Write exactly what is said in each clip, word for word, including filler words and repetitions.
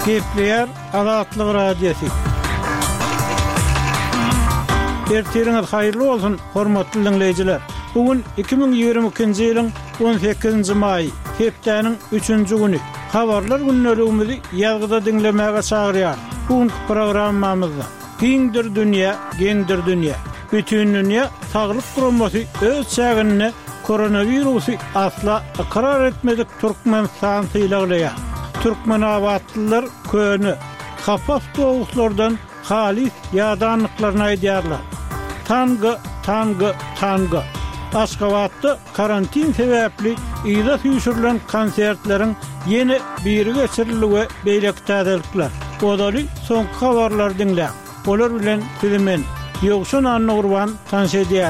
Kepler Azatlyk Radiosu. Erteriňiz haýyrly bolsun, hormatly dinleýijiler. Bugün iki bin ýygrimi ikinji ýylyň on sekizinji maý, hepdeniň üçünji güni. Habarlar günneligimizi ýazgyda dinlemäge çagyrýar. Bugün programmamyzda giňdir dünýä, geňdir dünýä. Bütün dünýä saglyk guramasy öz çägini koronavirusy asla ikarar etmedik Türkmenistan sylaglaya. Türkmen awatlylar köni hafaf doguslardan halis ýadanlyklaryny aýdýarlar. Tangı, tangı, tangı. Aşgabatda karantin sebäpli ýyla süýşürilen konsertleriň ýene biri geçiriligi beýlekdädelikler. Odaly soňky habarlar dinlä. Olar bilen bilen ýokşun anurwan tanşedýär.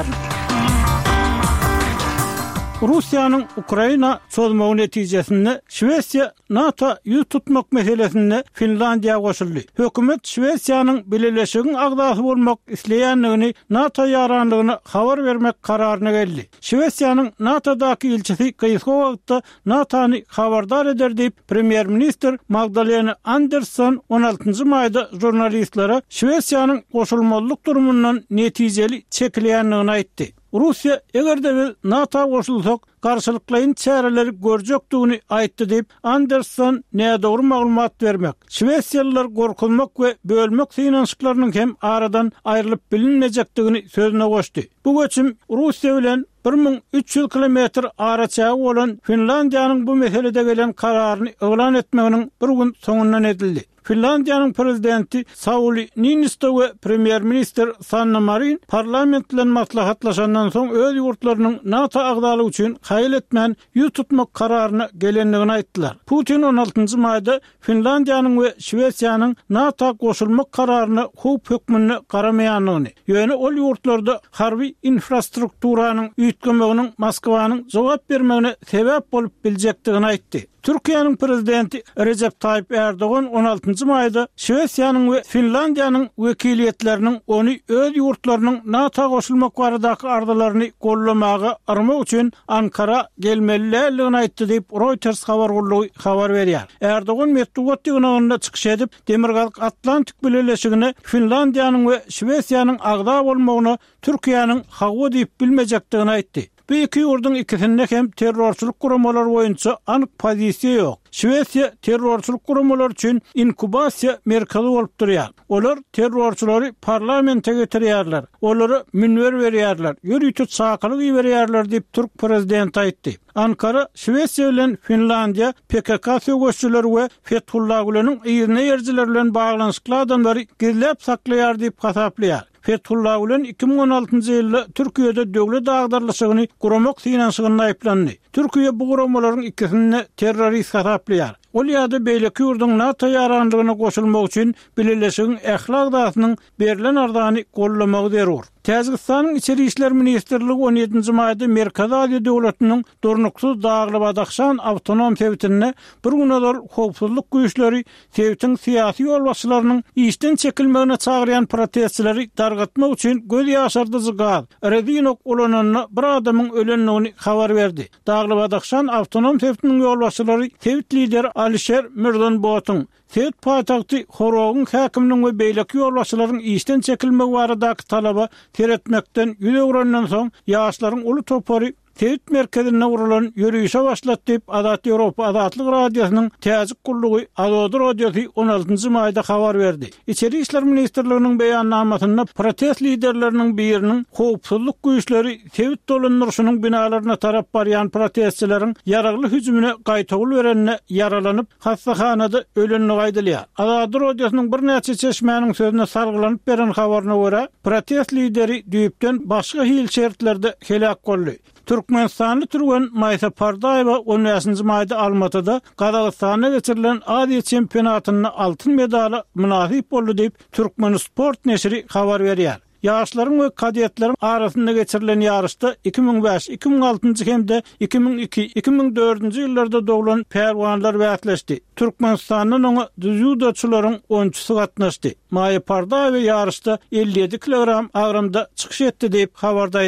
Russiýanyň Ukraina çözmegi netijesinde Şwesiýa NATO ýüz tutmak meselesinde Finlandiýa goşuldy. Hökümet Şwesiýanyň birleşigiň agdasy bolmak isleýänligini NATO ýaranlygyny habar bermek kararyna geldi. Şwesiýanyň NATO'daky ilçisi Kayskowagda NATO'ny habardar eder diýip Premier-ministr Magdalena Andersson on altynjy maýda jurnalistlere Şwesiýanyň goşulmalyk durumundan netijeli çekilýänligini aýtdy. Russiýa egerde NATO goşulsak garşylyklaryň çäreleri görjekdigini aýtdy diýip Andersson nädogry maglumat bermek. Şwesiýalılar gorkulmak we bölmek synanşyklarynyň hem aradan aýrylyp bilinmejekdigini sözüne goşdy. Bu göçüm Russiýa bilen bir min üç ýüz kilometr araçagy bolan Finlandiýanyň bu meselede gelen kararyny elan etmeginiň bir gün soňundan edildi. Finlandiýanyň prezidenti Sauli Niinisto we premier-minister Sanna Marin parlament bilen maslahatlaşandan soň öz ýurtlarynyň NATO agdalygy üçin haýyl etmän ýüz tutmak kararyna gelenligini aýtdylar. Putin on altynjy maýda Finlandiýanyň we Şwesiýanyň NATO goşulmak kararyna hup hökmüne garamaýanlygyny, ýöne ol ýurtlarda harby infrastrukturanyň üýtgemeginiň Moskwanyň jogap bermegine sebäp bolup biljekdigini aýtdy. Türkiýanyň prezidenti Recep Tayyip Erdogan on altynjy maýda Şwesiýanyň we Finlandiýanyň wekiliýetleriniň ony öz ýurtlarynyň NATO goşulmak baradaky ardalaryny gollamagy armak üçin Ankara gelmeliligini aýtdy diýip Reuters habar gurulugy habar berýär. Erdogan metbuat ýygnagynda çykyş edip Demirgalyk Atlantik birleşigine Finlandiýanyň we Şwesiýanyň agda bolmagyny Türkiýanyň hawa diýip bilmejekdigini aýtdy. Bu iki ýurdun ikisinde hem terrorçuluk guramalary boýunça anyk pozisiýa ýok. Şwesiýa terrorçuluk guramalary üçin inkubasiýa merkezi bolup durýar. Olar terrorçulary parlamente getirýärler. Olary münwer berýärler. Ýürüýtü çakylyk berýärler diýip Türk prezidenti aýtdy. Ankara, Şwesiýa bilen Finlandiýa P K K söwüşçülери we Fethullah Güleniniň ýerine ýerjiler bilen baglanyşykly adamlary gizläp saklaýar diýip hasaplaýar. Fethullah Gülen iki bin on altynjy ýylda Türkiýede döwlet agdarlyşygyny guramak synanşygyny aýplandy. Türkiýe bu guramalaryň ikisini terrorist hasaplaýar. Ol ýa-da beýleki ýurdun NATO ýaranlygyna goşulmak üçin birleşigiň ählak datynyň berilen ardany gollamagy derur. Täzgistanyň içeri işler ministrligi on ýedinji maýda Merkezi Aziýa döwletiniň durnuksuz dagly Badaxşan awtonom tewtine bir günler howpsuzlyk güýçleri tewtiň syýasy ýolbaşçylarynyň işden çekilmegine çagyrýan protestçileri targatmak üçin göz ýaşardyjy gaz Redinok ulanyny bir adamyň ölenligini habar berdi. Dagly Badaxşan awtonom tewtiniň ýolbaşçylary tewt lideri Alisher Mirzanbowatyň Tewt paýtagty Horogyň häkiminiň we beýleki ýolbaşçylaryň işden çekilmegi baradaky talaba teretmekden ýüz öwrenden soň ýaşlaryň uly topary Tewt merkezine urulan ýürüýüşe başlatdy diýip Azat Ýewropa Azatlyk radiosynyň täzik gurulugy Azat radiosu on altynjy maýda habar berdi. İçeri işler ministrliginiň beýannamasyna protest liderleriniň biriniň howpsuzlyk güýçleri Tewt dolandyryşynyň binalaryna tarap barýan protestçileriň ýaragly hüjümine gaýtagyl berenine yaralanyp hastahanada ölenligi aýdylýar. Azat radiosynyň bir näçe çeşmäniň sözüne sargylanyp beren habaryna görä, protest lideri düýüpden başga hil şertlerde helak boldy. Türkmenistanly türgen Maýsa Pardaýewa on beşinji maýda Almatyda Gazagystana geçirilen Aziýa çempionatyna altyn medala münasip boldy diýip Türkmen sport neşri habar berýär. Ýaşlaryň we kadetleriň arasynda geçirilen ýarışda iki bin beş, iki bin altynjy hemde iki bin iki, iki bin dördünjy ýyllarda doglan perwanlar wätleşdi. Türkmenistanyň oňa judoçylaryň onçusy gatnaşdy. Maýa Pardaýewa ýarışda elli ýedi kilogram agrymda çykyş etdi diýip habarda